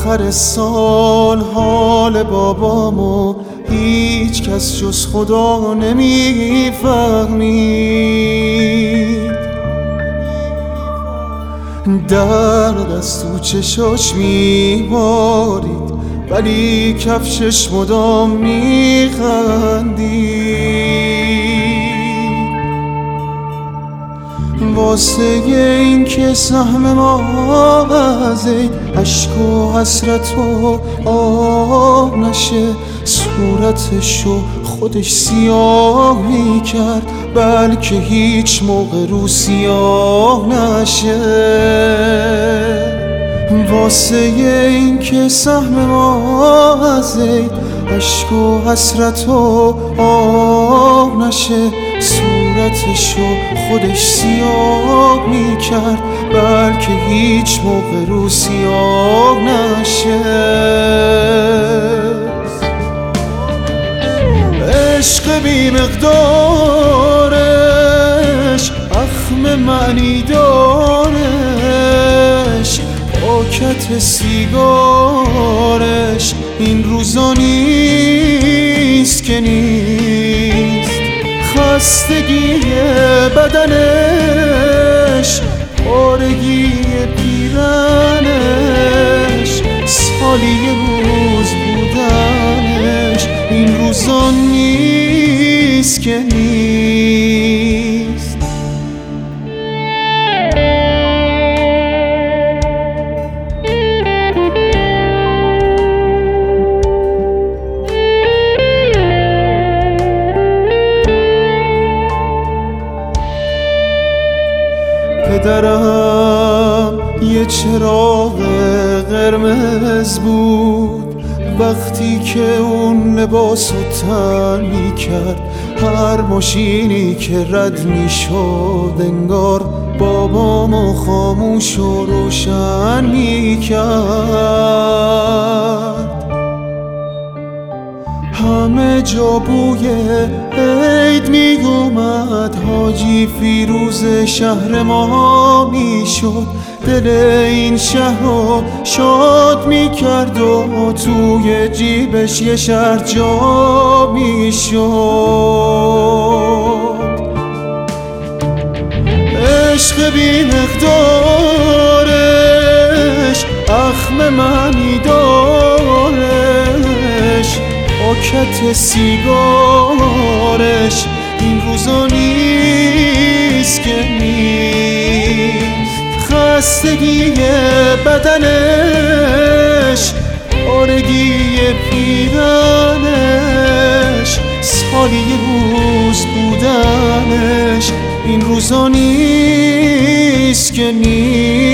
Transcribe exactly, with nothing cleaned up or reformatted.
آخر سال حال بابامو هیچ کس جز خدا نمیفهمید. درد از تو چشاش میبارید ولی کفشش مدام میخندید. واسه این که سهم ما از عشق و حسرت و آه نشه، صورتشو خودش سیاه میکرد بلکه هیچ موقع رو سیاه نشه. واسه این که سهم ما از عشق و حسرت و آه نشه، صورتشو خودش سیاه میکرد بلکه هیچ موقع رو سیاه نشه. عشق بی مقدارش اخم معنی دارش، پاکت سیگارش این روزا نیست که نیست. خستگی بدنش، پارگی پیرنش، سالی روز بودنش این روزا نیست که نیست. پدرم یه چراغ قرمز بود وقتی که اون لباسو تن میکرد. هر ماشینی که رد میشد انگار بابامو خاموش و روشن میکرد. همه جا بوی عید می اومد، حاجی فیروز شهر ما می شد. دل این شهر رو شاد می کرد و توی جیبش یه شهر جا می شد. عشق بی مقدارش اخم معنی دارش، پاکت سیگارش این روزا نیست که نیست. خستگی بدنش، پارگی پیرنش، سالی روز بودنش این روزا نیست که نیست.